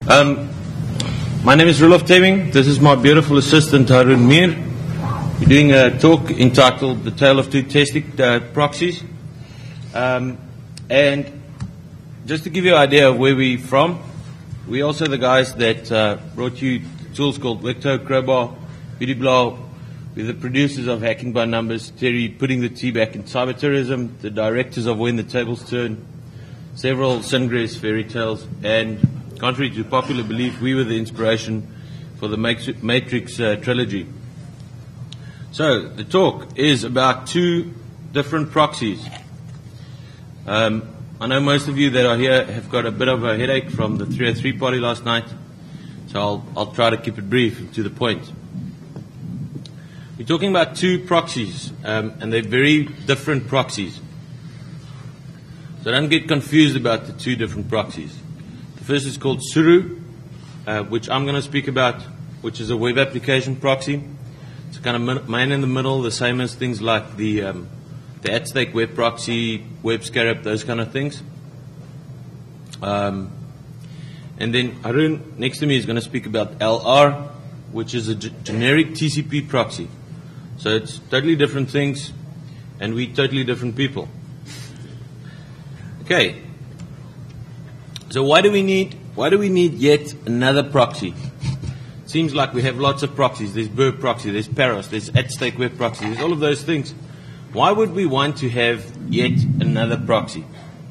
Um, my name is Roelof Teming. This is my beautiful assistant Haroon Meer. We're doing a talk entitled The Tale of Two Testing Proxies. And just to give you an idea of where we're from, we're also the guys that brought you tools called Wecto, Crowbar, BeautyBlow. We're the producers of Hacking by Numbers, Terry putting the T back in cyber terrorism, the directors of When the Tables Turn, several Singress fairy tales, and contrary to popular belief, we were the inspiration for the Matrix trilogy. So, the talk is about two different proxies. I know most of you that are here have got a bit of a headache from the 303 party last night, so I'll try to keep it brief and to the point. We're talking about two proxies, and they're very different proxies. So don't get confused about the two different proxies. The first is called Suru, which I'm going to speak about, which is a web application proxy. It's kind of man in the middle, the same as things like the at-stake web proxy, web scarab, those kind of things. And then Haroon, next to me, is going to speak about LR, which is a generic TCP proxy. So it's totally different things, and we're totally different people. Okay. So why do we need yet another proxy? It seems like we have lots of proxies. There's Burp proxy, there's Paros, there's at-stake web proxy, there's all of those things. Why would we want to have yet another proxy?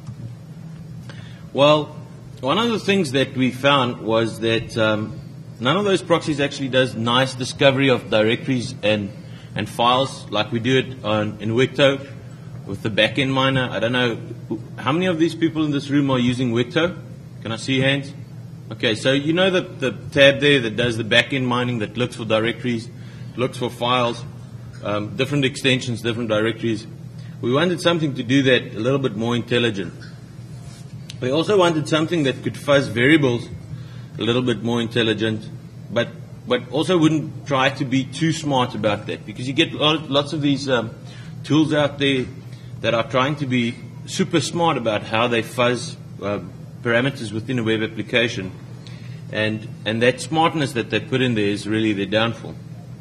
Well, one of the things that we found was that none of those proxies actually does nice discovery of directories and files like we do it in Wecto with the backend miner. I don't know, how many of these people in this room are using Wecto? Can I see hands? Okay, so you know the tab there that does the backend mining, that looks for directories, looks for files, different extensions, different directories. We wanted something to do that a little bit more intelligent. We also wanted something that could fuzz variables a little bit more intelligent, but also wouldn't try to be too smart about that, because you get lots of these tools out there that are trying to be super smart about how they fuzz parameters within a web application, and that smartness that they put in there is really their downfall.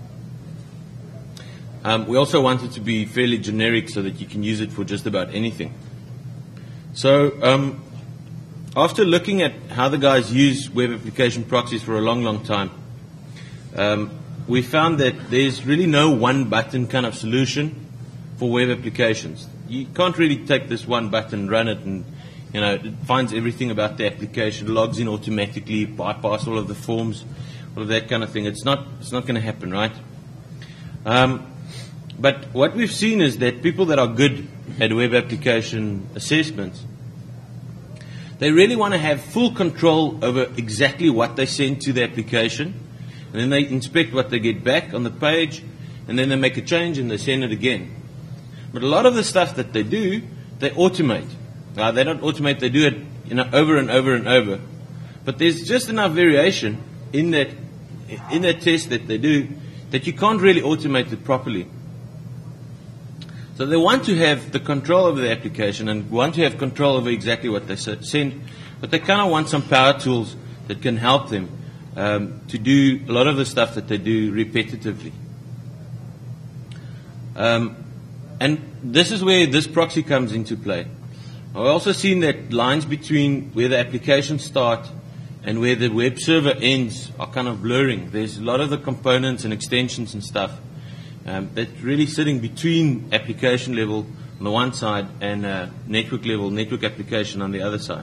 We also want it to be fairly generic so that you can use it for just about anything. So after looking at how the guys use web application proxies for a long time, we found that there's really no one-button kind of solution for web applications. You can't really take this one button, run it, and it finds everything about the application, logs in automatically, bypass all of the forms, all of that kind of thing. It's not going to happen, right? But what we've seen is that people that are good at web application assessments, they really want to have full control over exactly what they send to the application, and then they inspect what they get back on the page, and then they make a change and they send it again. But a lot of the stuff that they do, they automate. They don't automate, they do it over and over and over. But there's just enough variation in that test that they do that you can't really automate it properly. So they want to have the control over the application and want to have control over exactly what they send, but they kind of want some power tools that can help them to do a lot of the stuff that they do repetitively. And this is where this proxy comes into play. I've also seen that lines between where the applications start and where the web server ends are kind of blurring. There's a lot of the components and extensions and stuff that's really sitting between application level on the one side and network level, network application on the other side.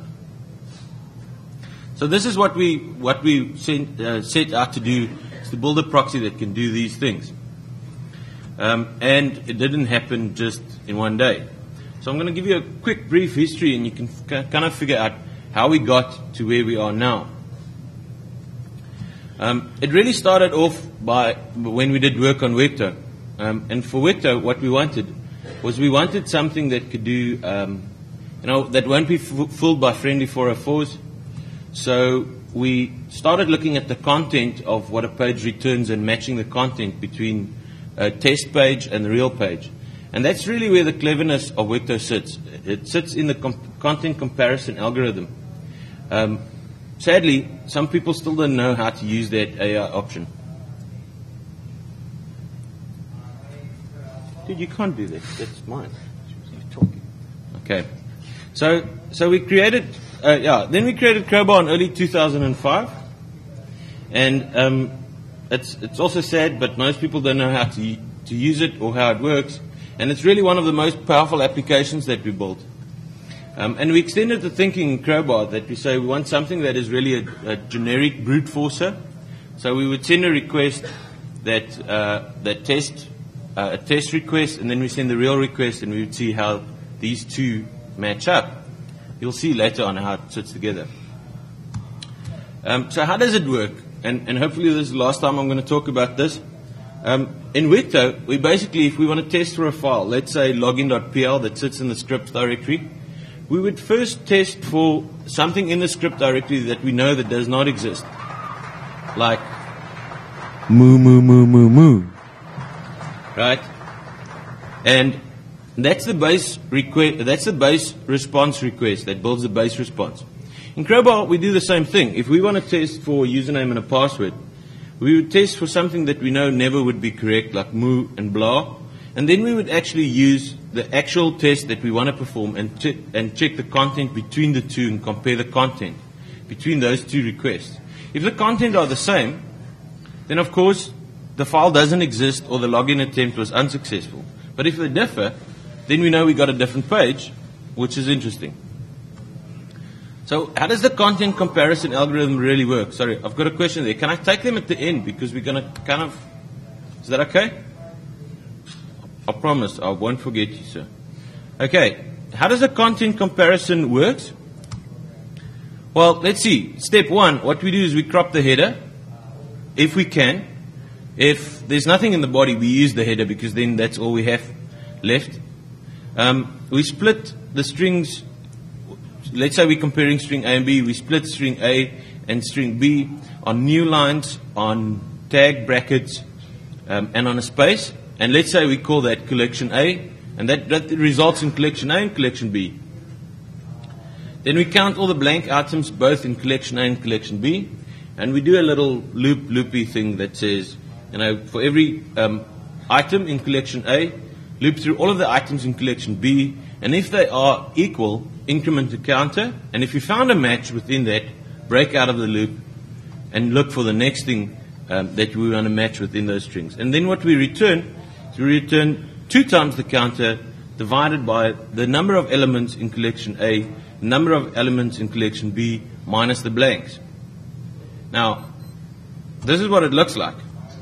So this is what we set out to do, is to build a proxy that can do these things. And it didn't happen just in one day. So I'm going to give you a quick, brief history, and you can kind of figure out how we got to where we are now. It really started off by when we did work on Wecto. And for Wecto, what we wanted something that could do, that won't be fooled by friendly 404s. So we started looking at the content of what a page returns and matching the content between a test page and the real page. And that's really where the cleverness of Wecto sits. It sits in the content comparison algorithm. sadly, some people still don't know how to use that AI option. Dude, you can't do that. That's mine. You're talking. Okay. So we created, then we created Crowbar in early 2005. And it's also sad, but most people don't know how to use it or how it works. And it's really one of the most powerful applications that we built. And we extended the thinking in Crowbar that we say we want something that is really a generic brute forcer. So we would send a request that test a test request, and then we send the real request, and we would see how these two match up. You'll see later on how it sits together. So how does it work? And hopefully this is the last time I'm going to talk about this. In Wekto, we basically, if we want to test for a file, let's say login.pl that sits in the script directory, we would first test for something in the script directory that we know that does not exist. Like moo moo moo moo moo. Right? And that's the base request, that's the base response request that builds the base response. In Crowbar, we do the same thing. If we want to test for a username and a password, we would test for something that we know never would be correct, like moo and blah. And then we would actually use the actual test that we want to perform and check the content between the two and compare the content between those two requests. If the content are the same, then of course the file doesn't exist or the login attempt was unsuccessful. But if they differ, then we know we got a different page, which is interesting. So how does the content comparison algorithm really work? Sorry, I've got a question there. Can I take them at the end? Because we're going to kind of... Is that okay? I promise I won't forget you, sir. Okay, how does the content comparison work? Well, let's see. Step one, what we do is we crop the header, if we can. If there's nothing in the body, we use the header because then that's all we have left. We split the strings. Let's say we're comparing string A and B. We split string A and string B on new lines, on tag brackets, and on a space. And let's say we call that collection A, and that results in collection A and collection B. Then we count all the blank items both in collection A and collection B, and we do a little loopy thing that says, for every item in collection A, loop through all of the items in collection B, and if they are equal, increment the counter, and if you found a match within that, break out of the loop and look for the next thing that we want to match within those strings. And then what we return is we return 2 times the counter divided by the number of elements in collection A, the number of elements in collection B, minus the blanks. Now, this is what it looks like.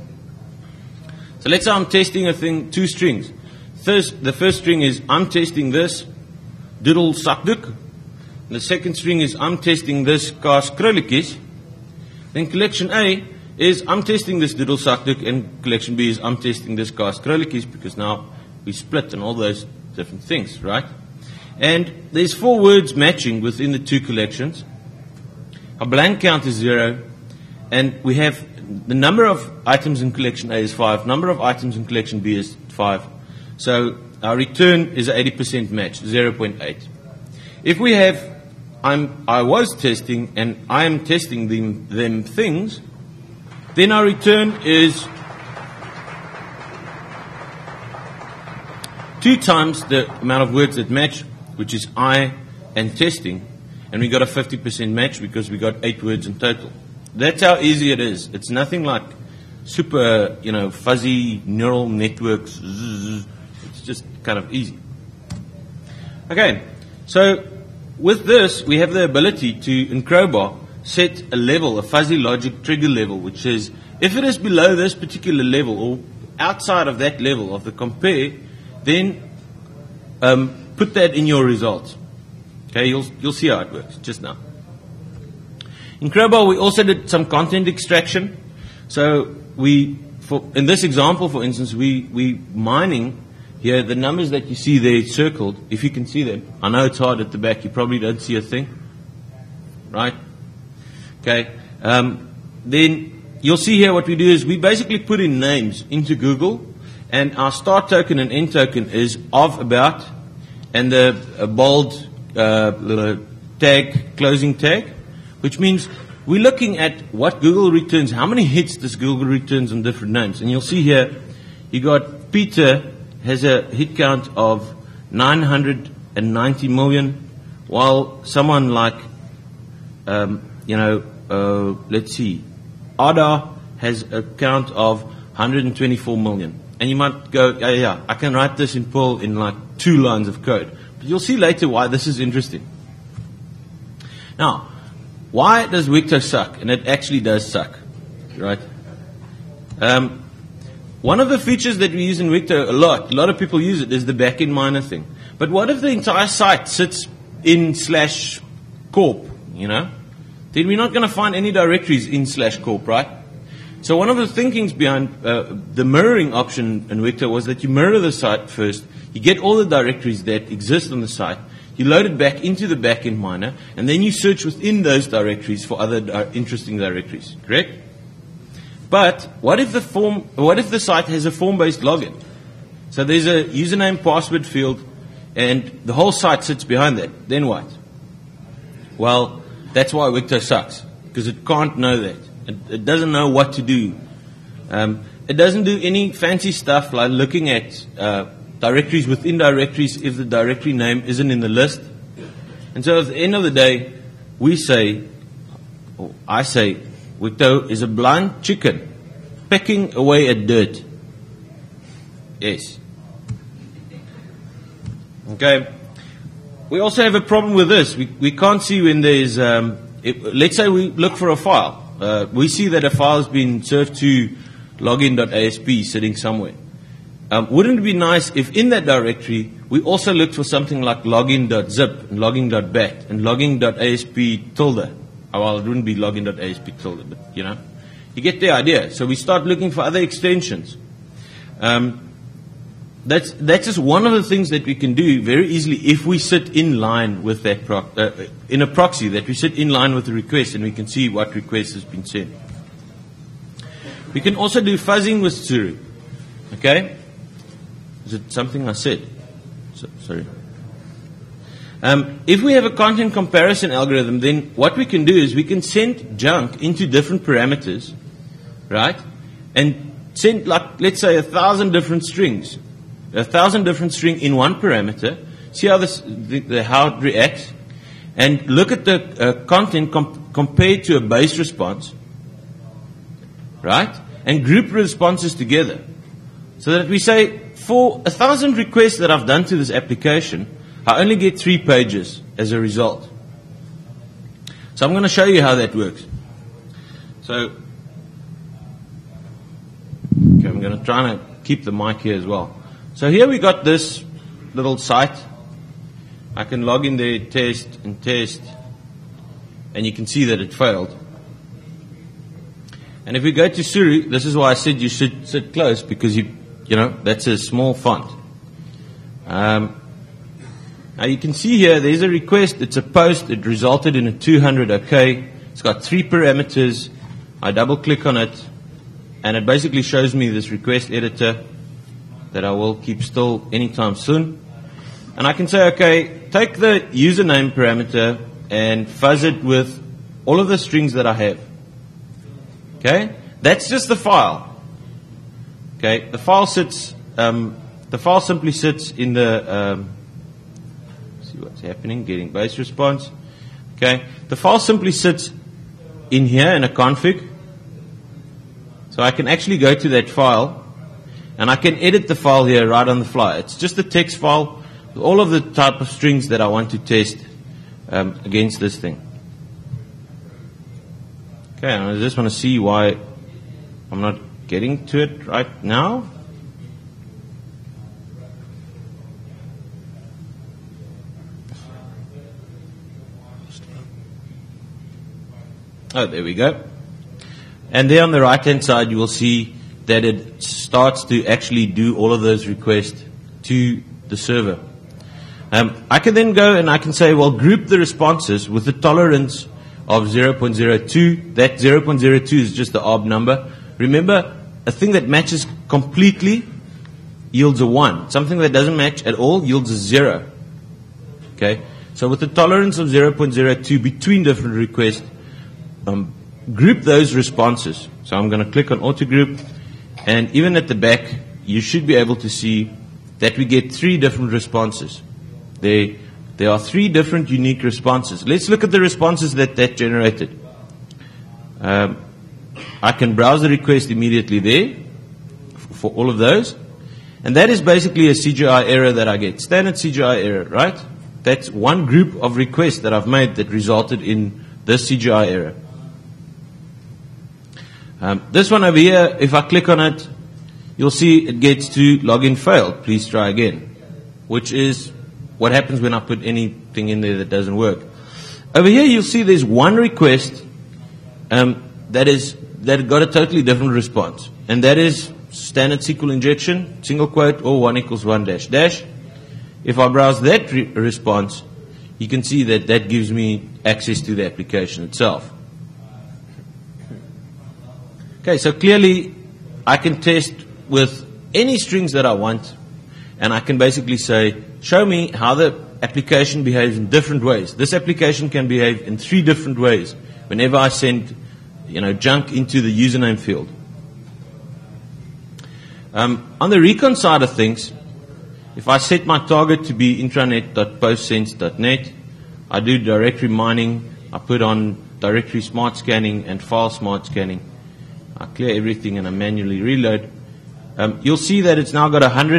So let's say I'm testing a thing, 2 strings. The first string is I'm testing this diddle sakduk. The second string is I'm testing this kaas krulletjies. Then collection A is I'm testing this diddle sakduk, and collection B is I'm testing this kaas krulletjies, because now we split and all those different things, right? And there's 4 words matching within the 2 collections. Our blank count is 0, and we have the number of items in collection A is 5, number of items in collection B is 5. So our return is an 80% match, 0.8. If we have I was testing and I am testing them things, then our return is 2 times the amount of words that match, which is I and testing, and we got a 50% match because we got 8 words in total. That's how easy it is. It's nothing like super, fuzzy neural networks. It's just kind of easy. Okay, so with this, we have the ability to, in Crowbar, set a level, a fuzzy logic trigger level, which is, if it is below this particular level or outside of that level of the compare, then put that in your results. Okay, you'll see how it works just now. In Crowbar, we also did some content extraction. So in this example, for instance, we mining here the numbers that you see there circled, if you can see them. I know it's hard at the back. You probably don't see a thing. Right? Okay. Then you'll see here what we do is we basically put in names into Google, and our start token and end token is of about, and the bold tag, closing tag, which means we're looking at what Google returns, how many hits does Google returns on different names. And you'll see here, you got Peter has a hit count of 990 million, while someone like, let's see, Ada has a count of 124 million. And you might go, yeah, I can write this in Perl in like 2 lines of code. But you'll see later why this is interesting. Now, why does Wikto suck? And it actually does suck, right? One of the features that we use in Wikto a lot of people use it, is the backend miner thing. But what if the entire site sits in /corp, Then we're not going to find any directories in /corp, right? So one of the thinkings behind the mirroring option in Wikto was that you mirror the site first, you get all the directories that exist on the site, you load it back into the backend miner, and then you search within those directories for other interesting directories, correct? But what if the site has a form-based login? So there's a username, password field, and the whole site sits behind that. Then what? Well, that's why Wikto sucks, because it can't know that. It doesn't know what to do. It doesn't do any fancy stuff like looking at directories within directories if the directory name isn't in the list. And so at the end of the day, I say, Wikto is a blind chicken pecking away at dirt. Yes. Okay. We also have a problem with this. We can't see when there's, let's say we look for a file. We see that a file has been served to login.asp sitting somewhere. Wouldn't it be nice if in that directory we also looked for something like login.zip and login.bat and login.asp tilde? Well, it wouldn't be login.asp tilde, but you get the idea. So we start looking for other extensions. That's just one of the things that we can do very easily if we sit in line with that in a proxy, that we sit in line with the request and we can see what request has been sent. We can also do fuzzing with Suru. Okay? Is it something I said? Sorry. If we have a content comparison algorithm, then what we can do is we can send junk into different parameters, right? And send, like, let's say 1,000 different strings. 1,000 different string in one parameter. See how how it reacts, and look at the content compared to a base response, right? And group responses together, so that we say for 1,000 requests that I've done to this application, I only get 3 pages as a result. So I'm going to show you how that works. So, okay, I'm going to try and keep the mic here as well. So here we got this little site. I can log in there, test, and you can see that it failed. And if we go to Suru, this is why I said you should sit close, because that's a small font. Now you can see here, there's a request, it's a post, it resulted in a 200 OK. It's got 3 parameters. I double click on it, and it basically shows me this request editor that I will keep still anytime soon. And I can say, okay, take the username parameter and fuzz it with all of the strings that I have. Okay? That's just the file. Okay? The file simply sits in the, see what's happening, getting base response. Okay? The file simply sits in here in a config. So I can actually go to that file, and I can edit the file here right on the fly. It's just a text file with all of the type of strings that I want to test against this thing. Okay, and I just want to see why I'm not getting to it right now. Oh, there we go. And there on the right-hand side, you will see that it starts to actually do all of those requests to the server. I can then go and I can say, well, group the responses with a tolerance of 0.02. That 0.02 is just the odd number. Remember, a thing that matches completely yields a 1. Something that doesn't match at all yields a 0. Okay? So with a tolerance of 0.02 between different requests, group those responses. So I'm going to click on auto group, and even at the back, you should be able to see that we get 3 different responses. There are 3 different unique responses. Let's look at the responses that generated. I can browse the request immediately there for all of those. And that is basically a CGI error that I get. Standard CGI error, right? That's one group of requests that I've made that resulted in this CGI error. This one over here, if I click on it, you'll see it gets to login failed. Please try again. Which is what happens when I put anything in there that doesn't work. Over here, you'll see there's one request that got a totally different response. And that is standard SQL injection, single quote, or 1 = 1 dash dash. If I browse that response, you can see that that gives me access to the application itself. Okay, so clearly I can test with any strings that I want, and I can basically say, show me how the application behaves in different ways. This application can behave in 3 different ways whenever I send, junk into the username field. On the recon side of things, if I set my target to be intranet.postsense.net, I do directory mining, I put on directory smart scanning and file smart scanning. I clear everything and I manually reload. You'll see that it's now got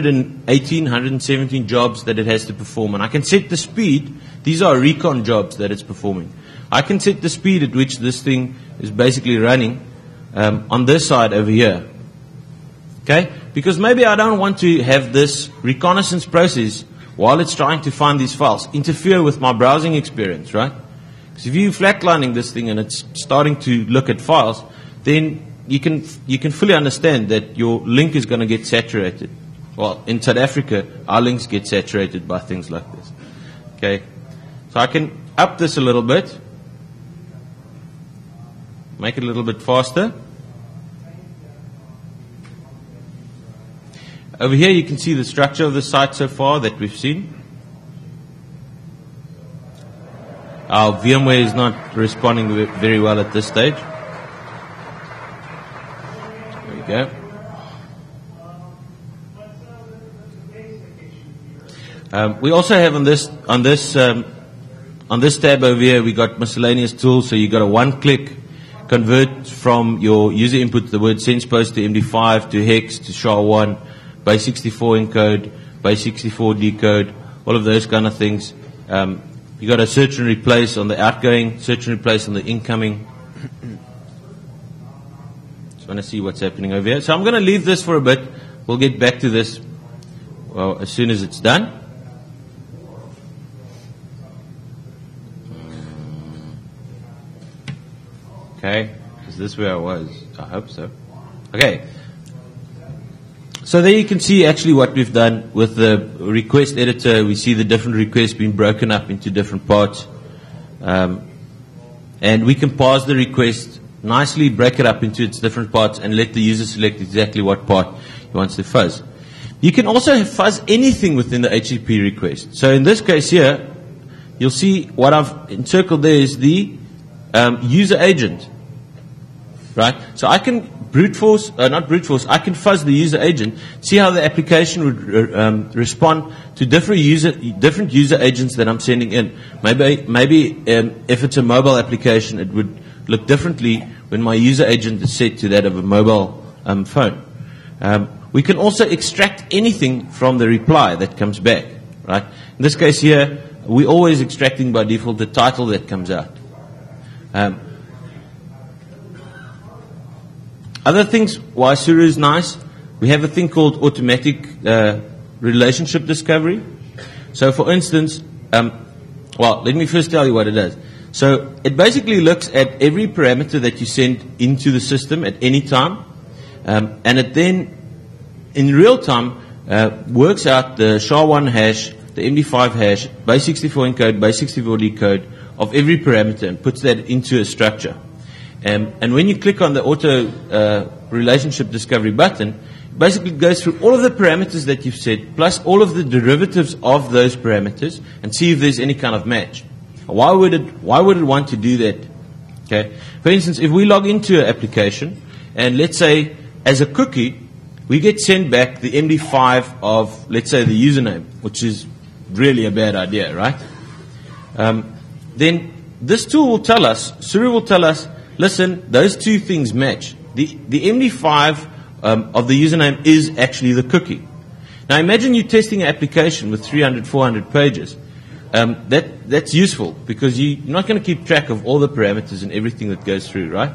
117 jobs that it has to perform. And I can set the speed. These are recon jobs that it's performing. I can set the speed at which this thing is basically running on this side over here. Okay? Because maybe I don't want to have this reconnaissance process while it's trying to find these files interfere with my browsing experience, right? Because if you're flatlining this thing and it's starting to look at files, then you can fully understand that your link is going to get saturated. Well, in South Africa, our links get saturated by things like this. Okay? So I can up this a little bit, make it a little bit faster. Over here you can see the structure of the site so far that we've seen. Our VMware is not responding very well at this stage. There we go. We also have on this tab over here, we got miscellaneous tools. So you got a one-click convert from your user input, the word sensepost, to MD5 to hex to SHA-1, base64 encode, base64 decode, all of those kind of things. You got a search and replace on the outgoing, search and replace on the incoming. Just want to see what's happening over here. So I'm going to leave this for a bit. We'll get back to this as soon as it's done. Okay, is this where I was? I hope so. Okay. So there you can see actually what we've done with the request editor. We see the different requests being broken up into different parts. And we can parse the request, nicely break it up into its different parts, and let the user select exactly what part he wants to fuzz. You can also fuzz anything within the HTTP request. So in this case here, you'll see what I've encircled there is the user agent. Right? So I can I can fuzz the user agent, see how the application would respond to different user agents that I'm sending in. Maybe if it's a mobile application, it would look differently when my user agent is set to that of a mobile phone. We can also extract anything from the reply that comes back. Right? In this case here, we're always extracting by default the title that comes out. Other things why Suru is nice, we have a thing called automatic relationship discovery. So for instance, let me first tell you what it does. So it basically looks at every parameter that you send into the system at any time, and it then, in real time, works out the SHA-1 hash, the MD5 hash, base64 encode, base64 decode of every parameter and puts that into a structure. And when you click on the auto relationship discovery button, it basically goes through all of the parameters that you've set, plus all of the derivatives of those parameters, and see if there's any kind of match. Why would it want to do that Okay. For instance, if we log into an application, and let's say as a cookie, we get sent back the MD5 of, let's say, the username, which is really a bad idea, right? Then this tool will tell us, Suru will tell us, listen, those two things match. The MD5 of the username is actually the cookie. Now imagine you're testing an application with 300, 400 pages. That's useful because you're not going to keep track of all the parameters and everything that goes through, right?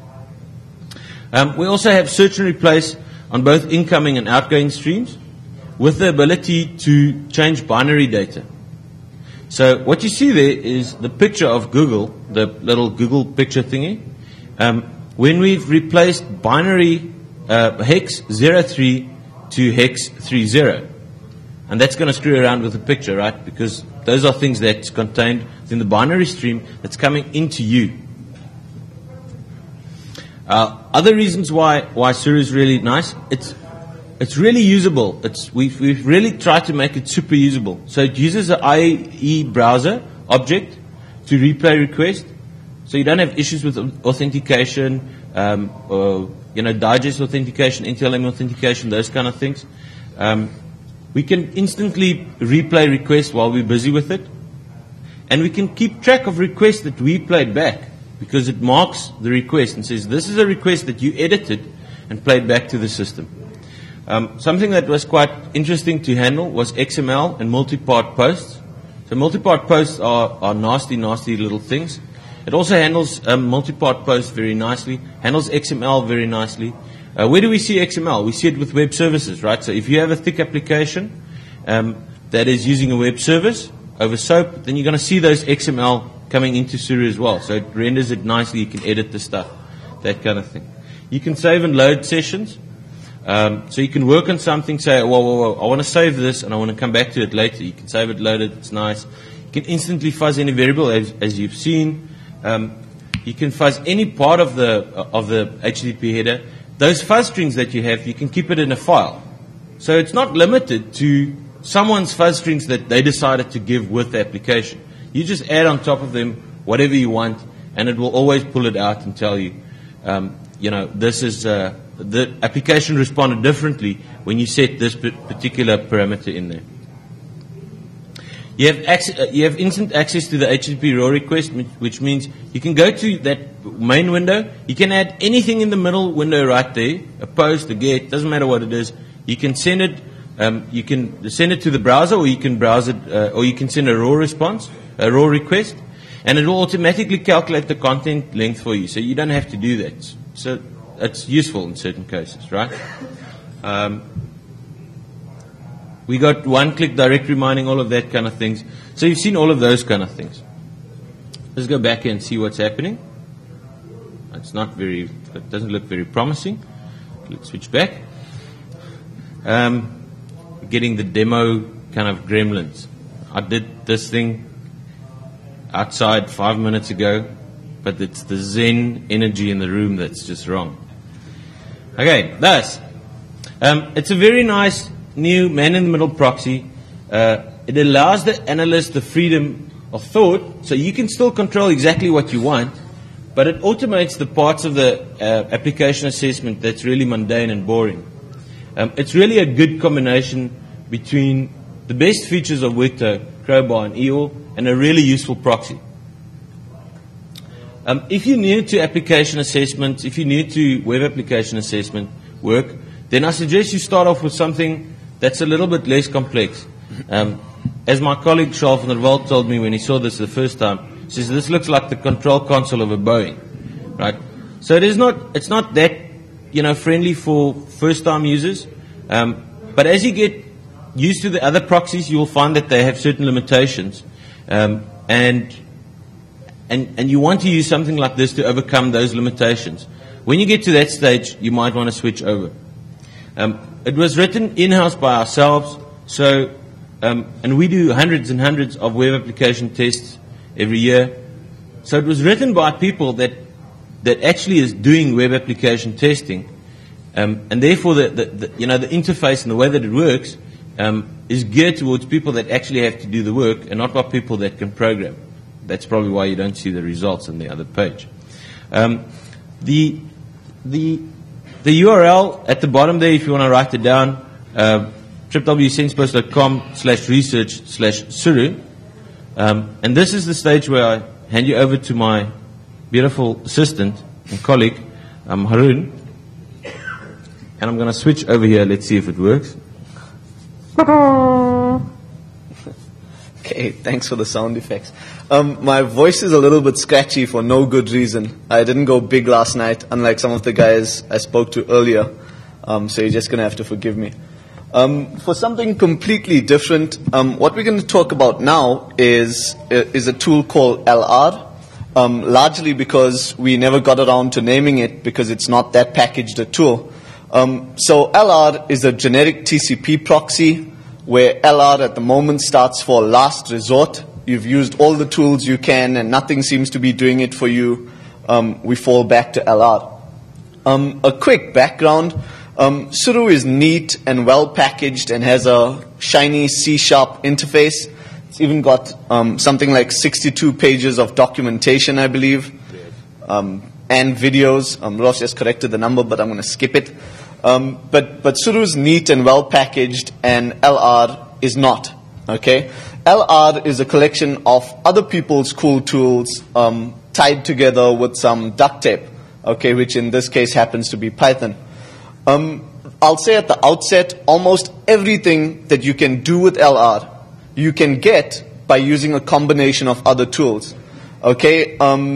We also have search and replace on both incoming and outgoing streams with the ability to change binary data. So what you see there is the picture of Google, the little Google picture thingy. When we've replaced binary hex 03 to hex 30. And that's going to screw around with the picture, right? Because those are things that's contained within the binary stream that's coming into you. Other reasons why Suru is really nice, it's really usable. We've really tried to make it super usable. So it uses the IE browser object to replay request. So you don't have issues with authentication, digest authentication, NTLM authentication, those kind of things. We can instantly replay requests while we're busy with it. And we can keep track of requests that we played back because it marks the request and says, this is a request that you edited and played back to the system. Something that was quite interesting to handle was XML and multi-part posts. So multi-part posts are nasty, nasty little things. It also handles multi-part posts very nicely, handles XML very nicely. Where do we see XML? We see it with web services, right? So if you have a thick application that is using a web service over SOAP, then you're going to see those XML coming into Suru as well. So it renders it nicely. You can edit the stuff, that kind of thing. You can save and load sessions. So you can work on something, say, whoa, I want to save this and I want to come back to it later. You can save it, load it, it's nice. You can instantly fuzz any variable as you've seen. You can fuzz any part of the HTTP header. Those fuzz strings that you have, you can keep it in a file. So it's not limited to someone's fuzz strings that they decided to give with the application. You just add on top of them whatever you want, and it will always pull it out and tell you, this is the application responded differently when you set this particular parameter in there. You have instant access to the HTTP raw request, which means you can go to that main window. You can add anything in the middle window right there, a post, a get, doesn't matter what it is. You can send it. You can send it to the browser, or you can browse it, or you can send a raw response, a raw request, and it will automatically calculate the content length for you. So you don't have to do that. So it's useful in certain cases, right? We got one-click directory mining, all of that kind of things. So you've seen all of those kind of things. Let's go back here and see what's happening. It doesn't look very promising. Let's switch back. Getting the demo kind of gremlins. I did this thing outside 5 minutes ago, but it's the Zen energy in the room that's just wrong. Okay, thus, it's a very nice new man-in-the-middle proxy. It allows the analyst the freedom of thought, so you can still control exactly what you want, but it automates the parts of the application assessment that's really mundane and boring. It's really a good combination between the best features of Wecto, Crowbar, and EOR, and a really useful proxy. If you're new to application assessment, if you're new to web application assessment work, then I suggest you start off with something that's a little bit less complex. As my colleague Charles van der Walt told me when he saw this the first time, he says, this looks like the control console of a Boeing, right? So it's not that, friendly for first-time users. But as you get used to the other proxies, you will find that they have certain limitations. And you want to use something like this to overcome those limitations. When you get to that stage, you might want to switch over. It was written in-house by ourselves, so and we do hundreds and hundreds of web application tests every year. So it was written by people that actually is doing web application testing, and therefore the interface and the way that it works is geared towards people that actually have to do the work and not by people that can program. That's probably why you don't see the results on the other page. The URL at the bottom there, if you want to write it down, www.sensepost.com/research/Suru. And this is the stage where I hand you over to my beautiful assistant and colleague, Haroon. And I'm going to switch over here. Let's see if it works. Okay, thanks for the sound effects. My voice is a little bit scratchy for no good reason. I didn't go big last night, unlike some of the guys I spoke to earlier. So you're just going to have to forgive me. For something completely different, what we're going to talk about now is a tool called LR, largely because we never got around to naming it because it's not that packaged a tool. So LR is a generic TCP proxy where LR at the moment stands for last resort. You've used all the tools you can and nothing seems to be doing it for you. We fall back to LR. A quick background. Suru is neat and well packaged and has a shiny C# interface. It's even got something like 62 pages of documentation, I believe, and videos. Ross just corrected the number, but I'm going to skip it. But Suru's neat and well packaged, and LR is not. Okay, LR is a collection of other people's cool tools tied together with some duct tape. Okay, which in this case happens to be Python. I'll say at the outset, almost everything that you can do with LR, you can get by using a combination of other tools. Okay,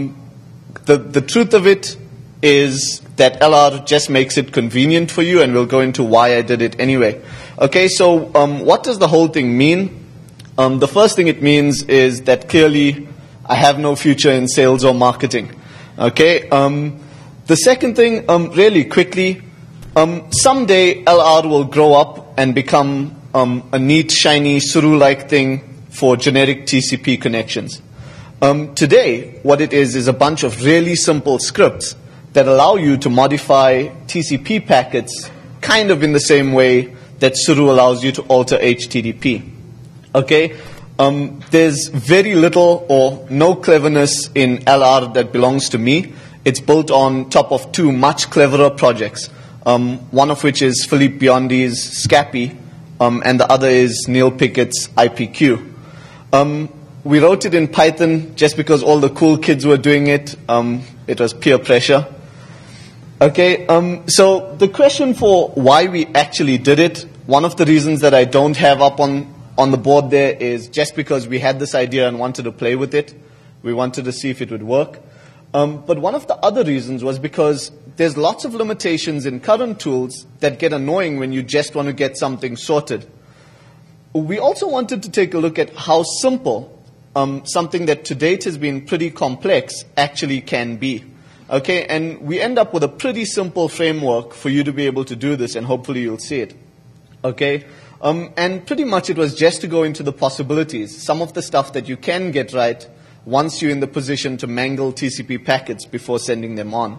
the truth of it is that LR just makes it convenient for you, and we'll go into why I did it anyway. Okay, so what does the whole thing mean? The first thing it means is that clearly I have no future in sales or marketing. Okay, the second thing, really quickly, someday LR will grow up and become a neat, shiny, Suru-like thing for generic TCP connections. Today, what it is a bunch of really simple scripts that allow you to modify TCP packets kind of in the same way that Suru allows you to alter HTTP. Okay? There's very little or no cleverness in LR that belongs to me. It's built on top of two much cleverer projects. One of which is Philippe Biondi's Scapy, and the other is Neil Pickett's IPQ. We wrote it in Python just because all the cool kids were doing it. It was peer pressure. Okay, so the question for why we actually did it, one of the reasons that I don't have up on the board there is just because we had this idea and wanted to play with it. We wanted to see if it would work. But one of the other reasons was because there's lots of limitations in current tools that get annoying when you just want to get something sorted. We also wanted to take a look at how simple something that to date has been pretty complex actually can be. Okay, and we end up with a pretty simple framework for you to be able to do this, and hopefully you'll see it. Okay, and pretty much it was just to go into the possibilities, some of the stuff that you can get right once you're in the position to mangle TCP packets before sending them on.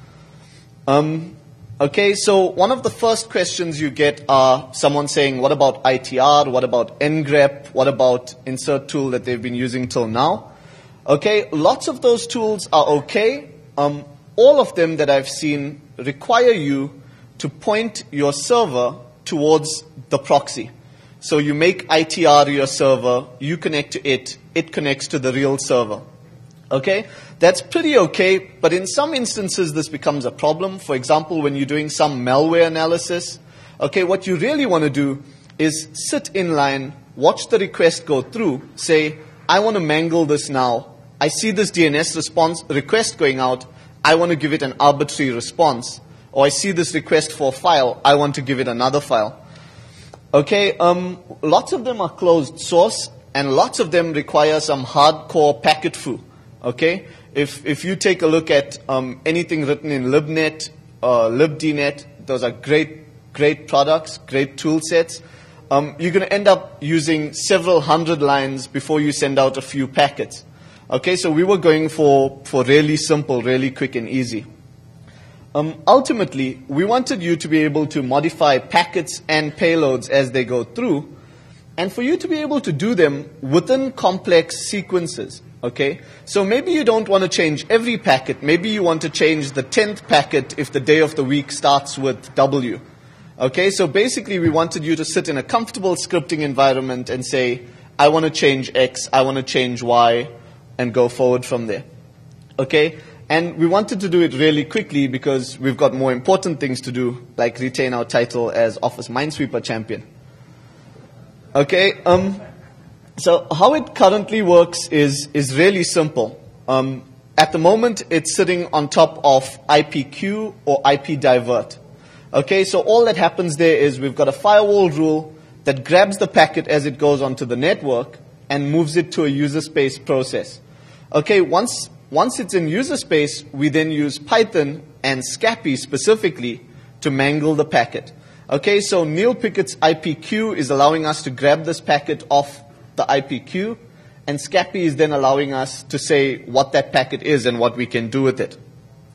Okay, so one of the first questions you get are someone saying, what about ITR, what about ngrep, what about insert tool that they've been using till now? Okay, lots of those tools are okay. All of them that I've seen require you to point your server towards the proxy. So you make ITR your server, you connect to it, it connects to the real server. Okay, that's pretty okay, but in some instances this becomes a problem. For example, when you're doing some malware analysis, okay, what you really want to do is sit in line, watch the request go through, say, I want to mangle this now. I see this DNS request going out, I want to give it an arbitrary response. Or I see this request for a file, I want to give it another file. Okay, lots of them are closed source, and lots of them require some hardcore packet foo. Okay, if you take a look at anything written in libnet, libdnet, those are great products, great tool sets. You're going to end up using several hundred lines before you send out a few packets. Okay, so we were going for really simple, really quick and easy. Ultimately, we wanted you to be able to modify packets and payloads as they go through, and for you to be able to do them within complex sequences. Okay, so maybe you don't want to change every packet. Maybe you want to change the 10th packet if the day of the week starts with W. Okay, so basically we wanted you to sit in a comfortable scripting environment and say, I want to change X, I want to change Y, and go forward from there. Okay, and we wanted to do it really quickly because we've got more important things to do, like retain our title as Office Minesweeper Champion. Okay, so how it currently works is really simple. At the moment, it's sitting on top of IPQ or IP divert. Okay, so all that happens there is we've got a firewall rule that grabs the packet as it goes onto the network and moves it to a user space process. Okay, once it's in user space, we then use Python and Scapy specifically to mangle the packet. Okay, so Neil Pickett's IPQ is allowing us to grab this packet off the IPQ, and Scapy is then allowing us to say what that packet is and what we can do with it.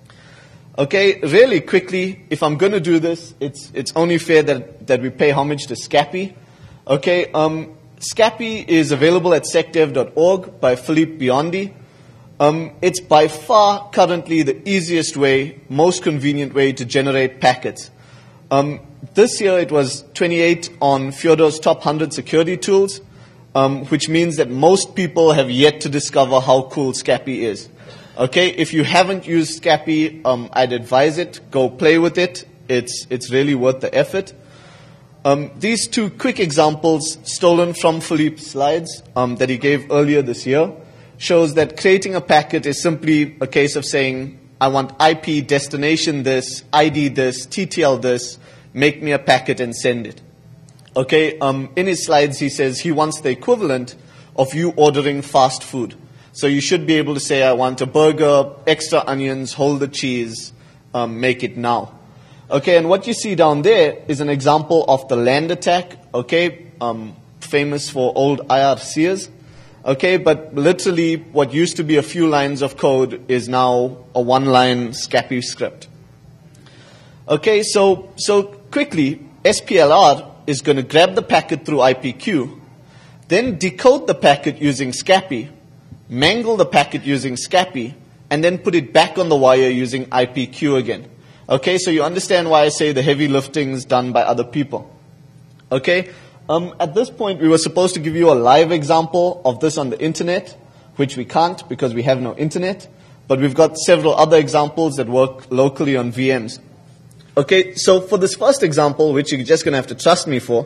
Okay, really quickly, if I'm going to do this, it's only fair that we pay homage to Scapy. Okay, Scapy is available at secdev.org by Philippe Biondi. It's by far currently the easiest way, most convenient way to generate packets. This year it was 28 on Fyodor's top 100 security tools, which means that most people have yet to discover how cool Scapy is. Okay, if you haven't used Scapy, I'd advise it. Go play with it. It's really worth the effort. These two quick examples stolen from Philippe's slides that he gave earlier this year shows that creating a packet is simply a case of saying, I want IP destination this, ID this, TTL this, make me a packet and send it. Okay, in his slides he says he wants the equivalent of you ordering fast food. So you should be able to say, I want a burger, extra onions, hold the cheese, make it now. Okay, and what you see down there is an example of the land attack, okay, famous for old IRCs. Okay, but literally what used to be a few lines of code is now a one-line Scapy script. Okay, so quickly, SPLR is going to grab the packet through IPQ, then decode the packet using Scapy, mangle the packet using Scapy, and then put it back on the wire using IPQ again. Okay, so you understand why I say the heavy lifting is done by other people. Okay, at this point we were supposed to give you a live example of this on the internet, which we can't because we have no internet, but we've got several other examples that work locally on VMs. Okay, so for this first example, which you're just going to have to trust me for,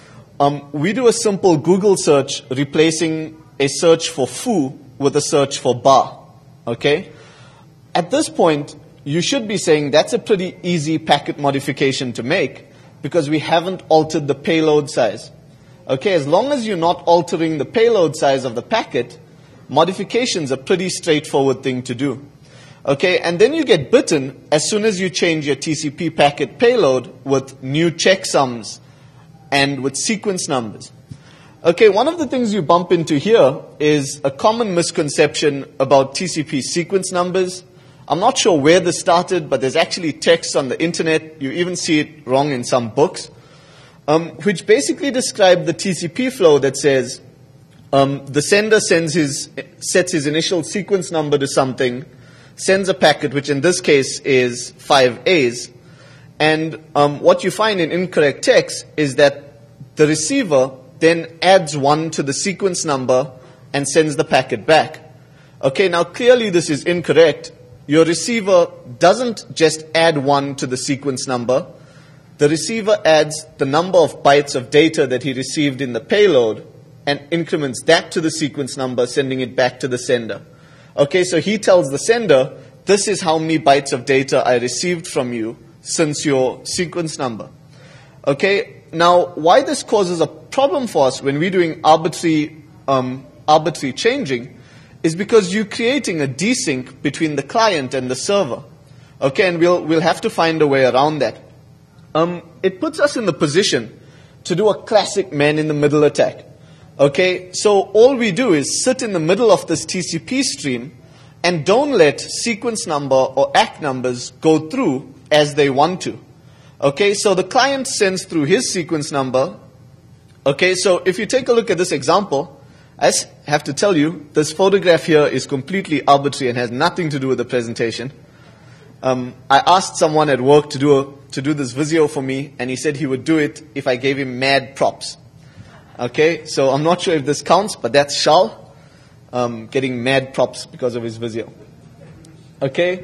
we do a simple Google search replacing a search for foo with a search for bar. Okay? At this point, you should be saying that's a pretty easy packet modification to make because we haven't altered the payload size. Okay, as long as you're not altering the payload size of the packet, modification's a pretty straightforward thing to do. Okay, and then you get bitten as soon as you change your TCP packet payload with new checksums and with sequence numbers. Okay, one of the things you bump into here is a common misconception about TCP sequence numbers. I'm not sure where this started, but there's actually text on the internet. You even see it wrong in some books, which basically describe the TCP flow that says the sender sets his initial sequence number to something, sends a packet, which in this case is 5 A's, and what you find in incorrect text is that the receiver then adds 1 to the sequence number and sends the packet back. Okay, now clearly this is incorrect. Your receiver doesn't just add 1 to the sequence number. The receiver adds the number of bytes of data that he received in the payload and increments that to the sequence number, sending it back to the sender. Okay, so he tells the sender, this is how many bytes of data I received from you since your sequence number. Okay, now why this causes a problem for us when we're doing arbitrary changing is because you're creating a desync between the client and the server. Okay, and we'll have to find a way around that. It puts us in the position to do a classic man-in-the-middle attack. Okay, so all we do is sit in the middle of this TCP stream and don't let sequence number or ACK numbers go through as they want to. Okay, so the client sends through his sequence number. Okay, so if you take a look at this example, I have to tell you, this photograph here is completely arbitrary and has nothing to do with the presentation. I asked someone at work to do this Visio for me, and he said he would do it if I gave him mad props. Okay, so I'm not sure if this counts, but that's Shal getting mad props because of his Visio. Okay,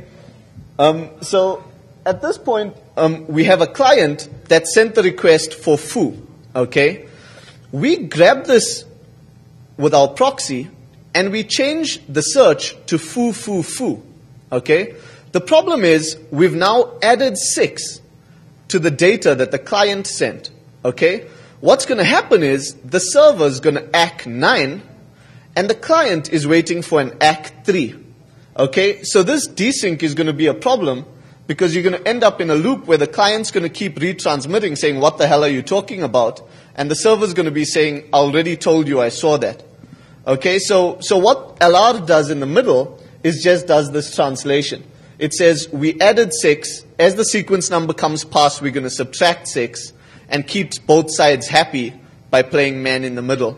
so at this point, we have a client that sent the request for foo. Okay, we grab this with our proxy and we change the search to foo, foo, foo. Okay, the problem is we've now added 6 to the data that the client sent. Okay, what's going to happen is the server is going to ACK 9 and the client is waiting for an ACK 3. Okay, so this desync is going to be a problem because you're going to end up in a loop where the client's going to keep retransmitting saying, what the hell are you talking about? And the server's going to be saying, I already told you I saw that. Okay, so what LR does in the middle is just does this translation. It says, we added 6. As the sequence number comes past, we're going to subtract 6 and keeps both sides happy by playing man in the middle.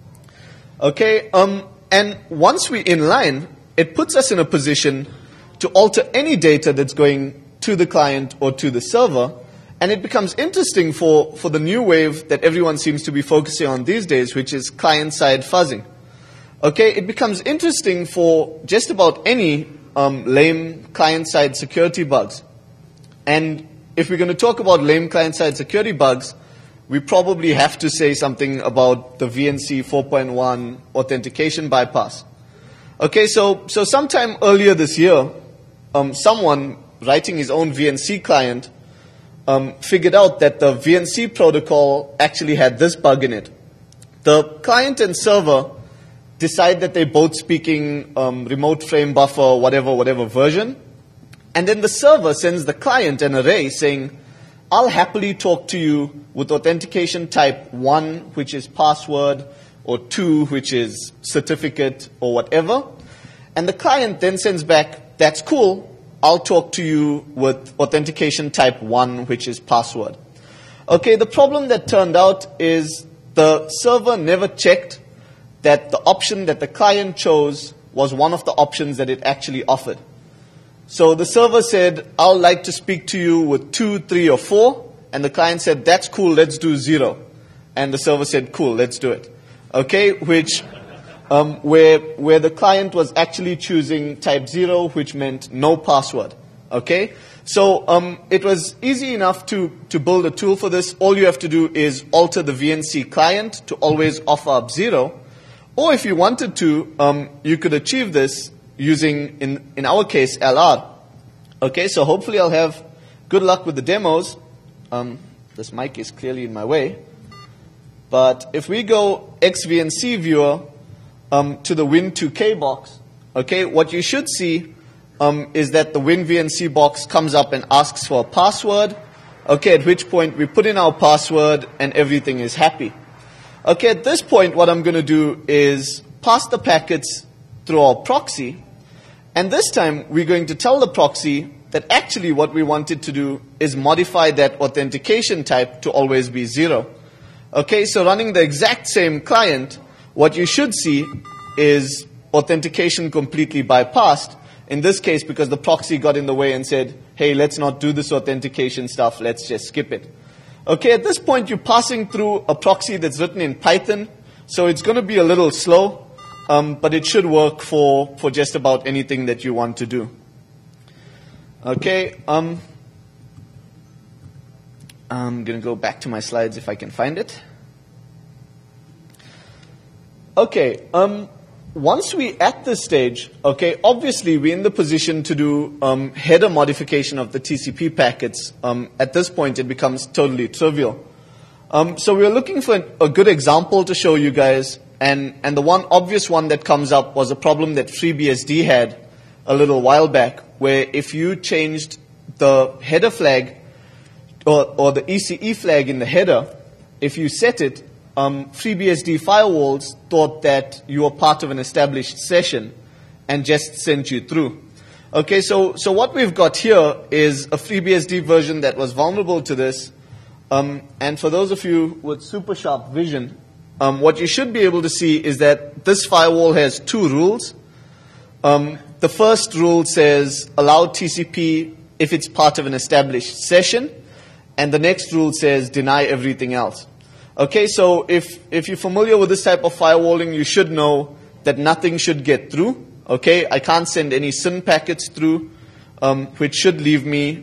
Okay, and once we're in line, it puts us in a position to alter any data that's going to the client or to the server. And it becomes interesting for the new wave that everyone seems to be focusing on these days, which is client-side fuzzing. Okay, it becomes interesting for just about any lame client-side security bugs. And if we're going to talk about lame client-side security bugs, we probably have to say something about the VNC 4.1 authentication bypass. Okay, so sometime earlier this year, someone writing his own VNC client figured out that the VNC protocol actually had this bug in it. The client and server decide that they're both speaking remote frame buffer, whatever version. And then the server sends the client an array saying, I'll happily talk to you with authentication type 1, which is password, or 2, which is certificate, or whatever. And the client then sends back, that's cool, I'll talk to you with authentication type 1, which is password. Okay, the problem that turned out is the server never checked that the option that the client chose was one of the options that it actually offered. So the server said, I'll like to speak to you with 2, 3, or 4. And the client said, that's cool, let's do 0. And the server said, cool, let's do it. Okay, which, where the client was actually choosing type 0, which meant no password. Okay, so it was easy enough to build a tool for this. All you have to do is alter the VNC client to always offer up 0. Or if you wanted to, you could achieve this using, in our case, LR. Okay, so hopefully I'll have good luck with the demos. This mic is clearly in my way. But if we go XVNC viewer to the Win2K box, okay, what you should see is that the WinVNC box comes up and asks for a password. Okay, at which point we put in our password and everything is happy. Okay, at this point what I'm going to do is pass the packets through our proxy. And this time we're going to tell the proxy that actually what we wanted to do is modify that authentication type to always be 0. Okay, so running the exact same client, what you should see is authentication completely bypassed. In this case, because the proxy got in the way and said, hey, let's not do this authentication stuff, let's just skip it. Okay, at this point you're passing through a proxy that's written in Python, so it's going to be a little slow, but it should work for just about anything that you want to do. Okay, I'm going to go back to my slides if I can find it. Okay, once we're at this stage, okay, obviously we're in the position to do header modification of the TCP packets. At this point, it becomes totally trivial. So we're looking for a good example to show you guys, and the one obvious one that comes up was a problem that FreeBSD had a little while back, where if you changed the header flag or the ECE flag in the header, if you set it, FreeBSD firewalls thought that you were part of an established session and just sent you through. Okay, so what we've got here is a FreeBSD version that was vulnerable to this. And for those of you with super sharp vision, what you should be able to see is that this firewall has two rules. The first rule says allow TCP if it's part of an established session, and the next rule says deny everything else. Okay, so if you're familiar with this type of firewalling, you should know that nothing should get through. Okay, I can't send any SYN packets through, which should leave me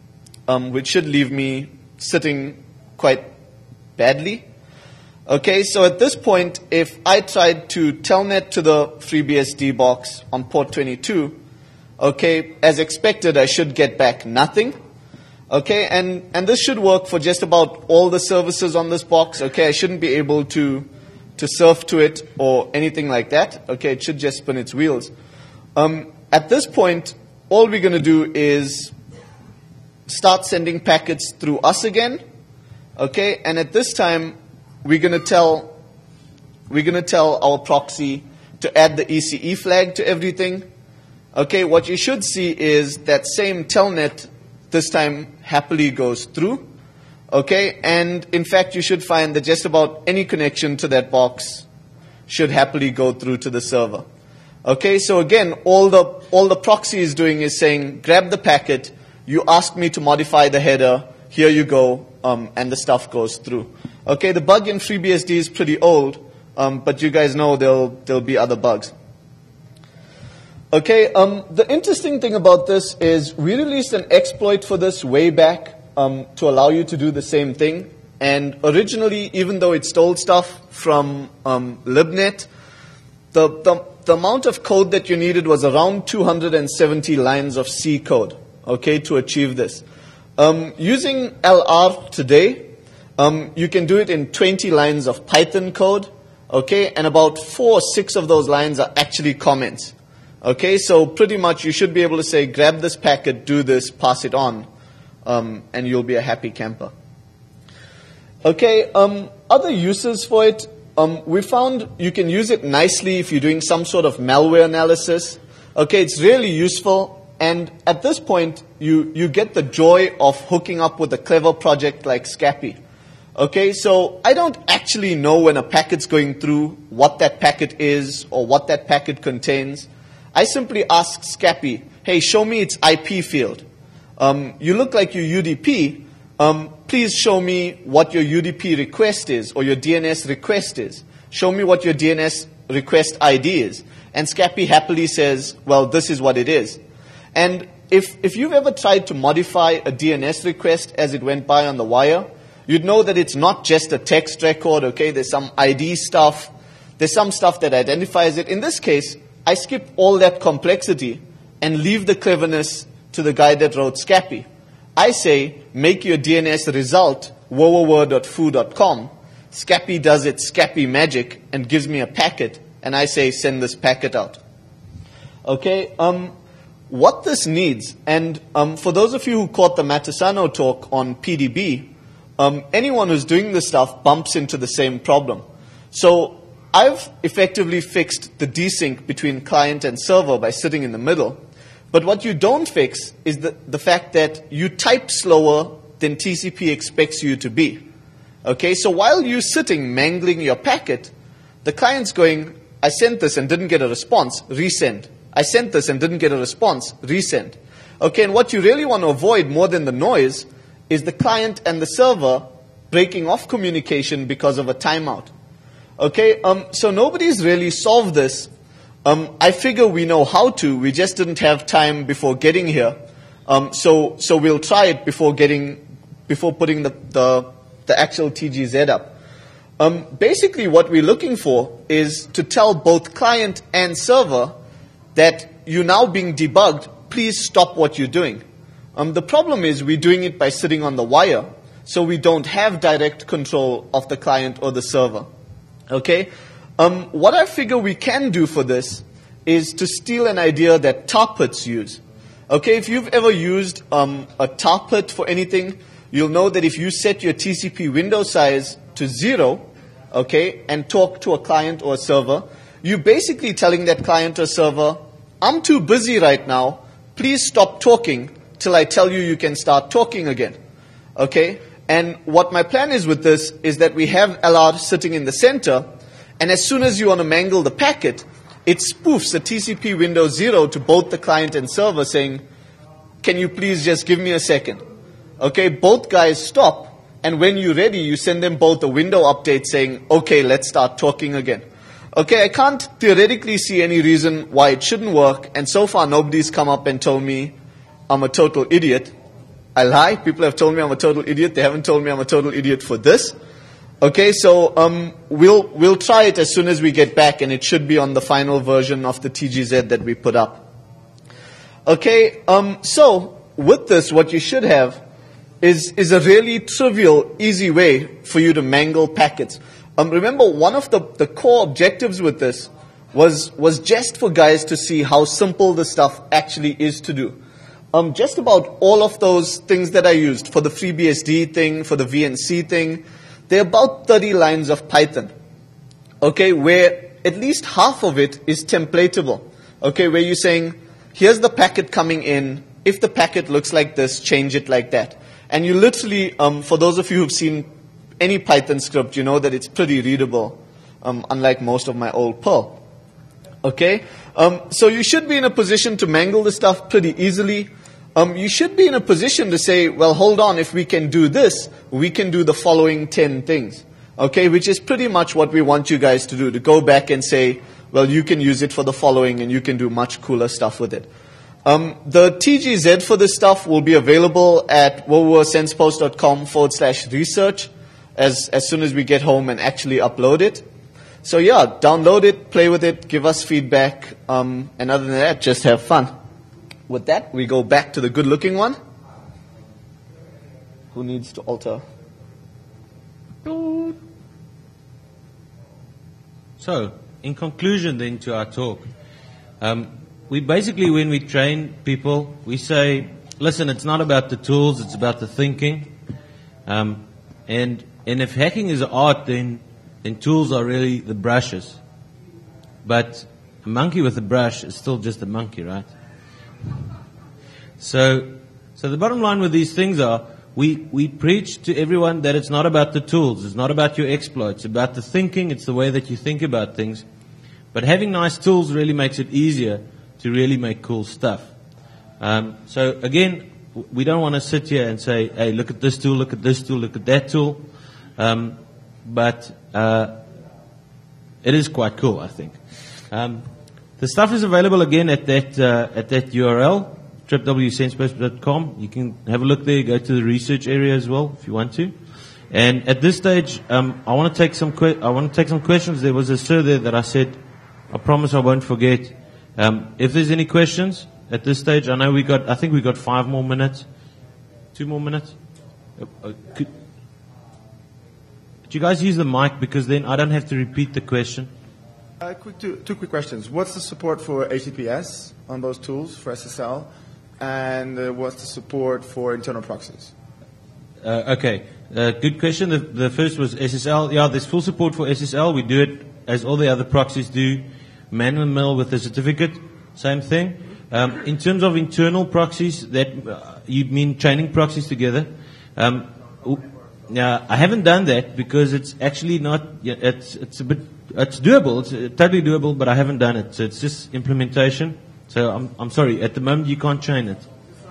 sitting quite badly. Okay, so at this point, if I tried to telnet to the FreeBSD box on port 22, okay, as expected, I should get back nothing. Okay, and this should work for just about all the services on this box. Okay, I shouldn't be able to surf to it or anything like that. Okay, it should just spin its wheels. At this point, all we're going to do is start sending packets through us again. Okay, and at this time, we're going to tell our proxy to add the ECE flag to everything. Okay, what you should see is that same telnet this time happily goes through. Okay, and in fact, you should find that just about any connection to that box should happily go through to the server. Okay, so again, all the proxy is doing is saying, grab the packet, you asked me to modify the header, here you go, and the stuff goes through. Okay, the bug in FreeBSD is pretty old, but you guys know there'll be other bugs. Okay, the interesting thing about this is we released an exploit for this way back to allow you to do the same thing. And originally, even though it stole stuff from libnet, the amount of code that you needed was around 270 lines of C code, okay, to achieve this. Using LR today, you can do it in 20 lines of Python code, okay, and about 4 or 6 of those lines are actually comments. Okay, so pretty much you should be able to say, grab this packet, do this, pass it on, and you'll be a happy camper. Okay, other uses for it, we found you can use it nicely if you're doing some sort of malware analysis. Okay, it's really useful, and at this point, you get the joy of hooking up with a clever project like Scapy. Okay, so I don't actually know when a packet's going through, what that packet is, or what that packet contains. I simply ask Scapy, hey, show me its IP field. You look like your UDP. Please show me what your UDP request is or your DNS request is. Show me what your DNS request ID is. And Scapy happily says, well, this is what it is. And if you've ever tried to modify a DNS request as it went by on the wire, you'd know that it's not just a text record, okay? There's some ID stuff. There's some stuff that identifies it. In this case, I skip all that complexity and leave the cleverness to the guy that wrote Scapy. I say, make your DNS result www.foo.com. Scapy does its Scapy magic and gives me a packet, and I say, send this packet out. Okay, what this needs, and for those of you who caught the Matisano talk on PDB, anyone who's doing this stuff bumps into the same problem. So I've effectively fixed the desync between client and server by sitting in the middle. But what you don't fix is the fact that you typed slower than TCP expects you to be. Okay, so while you're sitting mangling your packet, the client's going, I sent this and didn't get a response, resend. I sent this and didn't get a response, resend. Okay, and what you really want to avoid more than the noise is the client and the server breaking off communication because of a timeout. Okay, so nobody's really solved this. I figure we know how to. We just didn't have time before getting here. So we'll try it before putting the actual TGZ up. Basically, what we're looking for is to tell both client and server that you're now being debugged. Please stop what you're doing. The problem is we're doing it by sitting on the wire, so we don't have direct control of the client or the server. Okay, what I figure we can do for this is to steal an idea that tar pits use. Okay, if you've ever used a tar pit for anything, you'll know that if you set your TCP window size to 0, okay, and talk to a client or a server, you're basically telling that client or server, I'm too busy right now, please stop talking till I tell you you can start talking again. Okay, And what my plan is with this is that we have LR sitting in the center, and as soon as you want to mangle the packet, it spoofs a TCP window 0 to both the client and server saying, can you please just give me a second? Okay, both guys stop, and when you're ready, you send them both a window update saying, okay, let's start talking again. Okay, I can't theoretically see any reason why it shouldn't work, and so far nobody's come up and told me I'm a total idiot. I lie. People have told me I'm a total idiot. They haven't told me I'm a total idiot for this. Okay, so we'll try it as soon as we get back, and it should be on the final version of the TGZ that we put up. Okay, so with this, what you should have is a really trivial, easy way for you to mangle packets. Remember, one of the core objectives with this was just for guys to see how simple the stuff actually is to do. Just about all of those things that I used for the FreeBSD thing, for the VNC thing, they're about 30 lines of Python. Okay, where at least half of it is templatable. Okay, where you're saying, here's the packet coming in. If the packet looks like this, change it like that. And you literally, for those of you who've seen any Python script, you know that it's pretty readable, unlike most of my old Perl. Okay, so you should be in a position to mangle the stuff pretty easily. You should be in a position to say, well, hold on, if we can do this, we can do the following 10 things. Okay, which is pretty much what we want you guys to do, to go back and say, well, you can use it for the following and you can do much cooler stuff with it. The TGZ for this stuff will be available at www.sensepost.com/research as soon as we get home and actually upload it. So yeah, download it, play with it, give us feedback, and other than that, just have fun. With that, we go back to the good-looking one. Who needs to alter? So, in conclusion then to our talk, we basically, when we train people, we say, listen, it's not about the tools, it's about the thinking. And if hacking is an art, then tools are really the brushes. But a monkey with a brush is still just a monkey, right? So the bottom line with these things are, we preach to everyone that it's not about the tools, it's not about your exploits, it's about the thinking, it's the way that you think about things. But having nice tools really makes it easier to really make cool stuff. So again, we don't want to sit here and say, hey, look at this tool, look at this tool, look at that tool. But it is quite cool, I think. The stuff is available again at that URL, www.sensepost.com. You can have a look there, go to the research area as well if you want to. And at this stage, I want to take some questions. There was a sir there that I said, I promise I won't forget. If there's any questions at this stage, I think we got 5 more minutes. 2 more minutes. Could you guys use the mic, because then I don't have to repeat the question. Two quick questions. What's the support for HTTPS on those tools for SSL? And what's the support for internal proxies? Okay. Good question. The first was SSL. Yeah, there's full support for SSL. We do it as all the other proxies do. Man in the middle with a certificate. Same thing. In terms of internal proxies, that you mean training proxies together. Now, I haven't done that because it's actually not. It's doable. It's totally doable, but I haven't done it. So it's just implementation. So I'm sorry. At the moment, you can't chain it.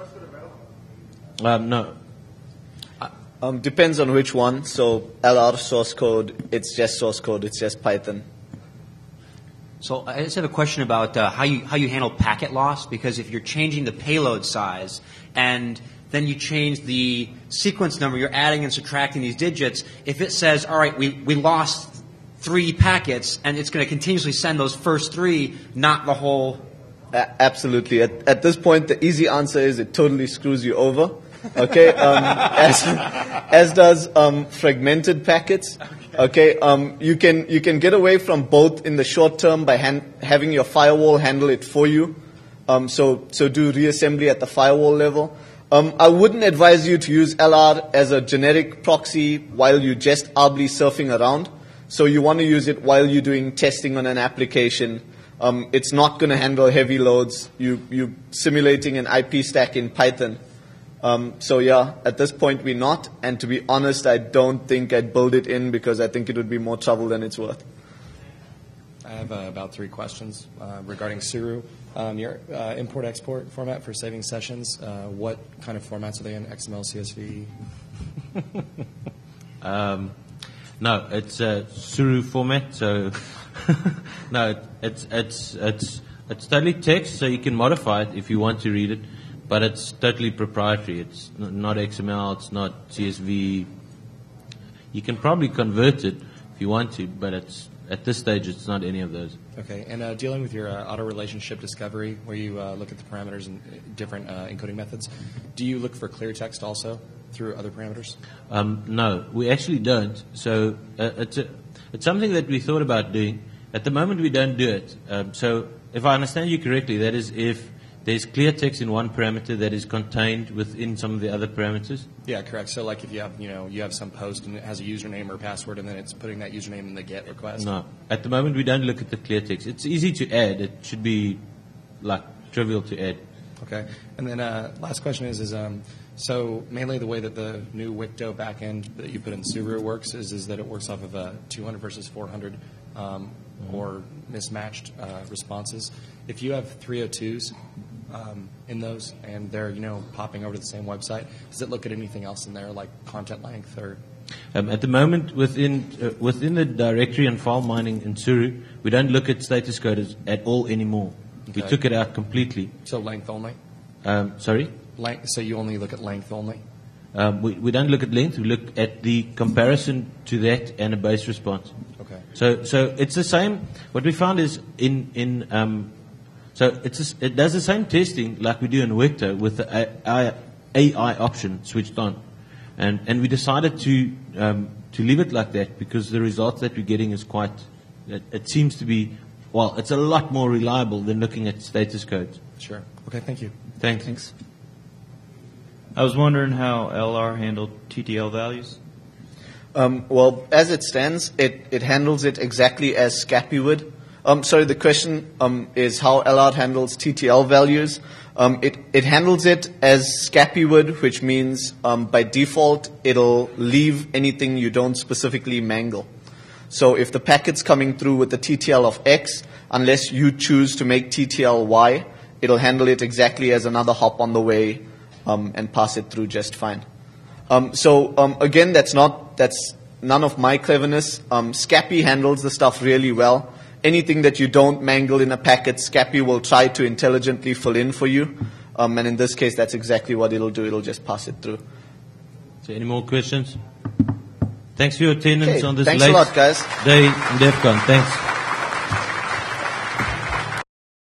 No. Depends on which one. So LR source code, it's just source code. It's just Python. So I just have a question about how you handle packet loss, because if you're changing the payload size and then you change the sequence number, you're adding and subtracting these digits. If it says, all right, we lost 3 packets, and it's going to continuously send those first 3, not the whole. Absolutely. At this point, the easy answer is it totally screws you over. Okay, as does fragmented packets. Okay, you can get away from both in the short term by having your firewall handle it for you. So do reassembly at the firewall level. I wouldn't advise you to use LR as a generic proxy while you're just arbly surfing around. So you want to use it while you're doing testing on an application. It's not going to handle heavy loads. You simulating an IP stack in Python. So yeah, at this point we're not. And to be honest, I don't think I'd build it in because I think it would be more trouble than it's worth. I have about 3 questions regarding Suru. Your import-export format for saving sessions, what kind of formats are they in? XML, CSV? No, it's a Suru format. So no, it's totally text. So you can modify it if you want to read it, but it's totally proprietary. It's not XML. It's not CSV. You can probably convert it if you want to, but at this stage it's not any of those. Okay, and dealing with your auto relationship discovery, where you look at the parameters and different encoding methods, do you look for clear text also through other parameters? No, we actually don't. So it's something that we thought about doing. At the moment, we don't do it. So if I understand you correctly, that is if there's clear text in one parameter that is contained within some of the other parameters. Yeah, correct. So like if you have some post and it has a username or password, and then it's putting that username in the GET request. No, at the moment we don't look at the clear text. It's easy to add. It should be like trivial to add. Okay, and then last question is so mainly the way that the new Wikto backend that you put in Suru works is that it works off of 200 versus 400 or mismatched responses. If you have 302s in those and they're popping over to the same website, does it look at anything else in there like content length or? At the moment, within the directory and file mining in Suru, we don't look at status code at all anymore. Okay. We took it out completely. So length only? Sorry? So you only look at length only? We don't look at length. We look at the comparison to that and a base response. Okay. So it's the same. What we found is it does the same testing like we do in Wikto with the AI option switched on, and we decided to leave it like that because the results that we're getting is quite. It seems to be. Well, it's a lot more reliable than looking at status codes. Sure. Okay, thank you. Thanks. I was wondering how LR handled TTL values. Well, as it stands, it handles it exactly as Scapy would. Sorry, the question is how LR handles TTL values. It handles it as Scapy would, which means by default it'll leave anything you don't specifically mangle. So if the packet's coming through with the TTL of X, unless you choose to make TTL Y, it'll handle it exactly as another hop on the way and pass it through just fine. Again, that's none of my cleverness. Scapy handles the stuff really well. Anything that you don't mangle in a packet, Scapy will try to intelligently fill in for you. And in this case, that's exactly what it'll do. It'll just pass it through. So any more questions? Thanks for your attendance on this thanks late a lot, guys. day in DEF CON. Thanks.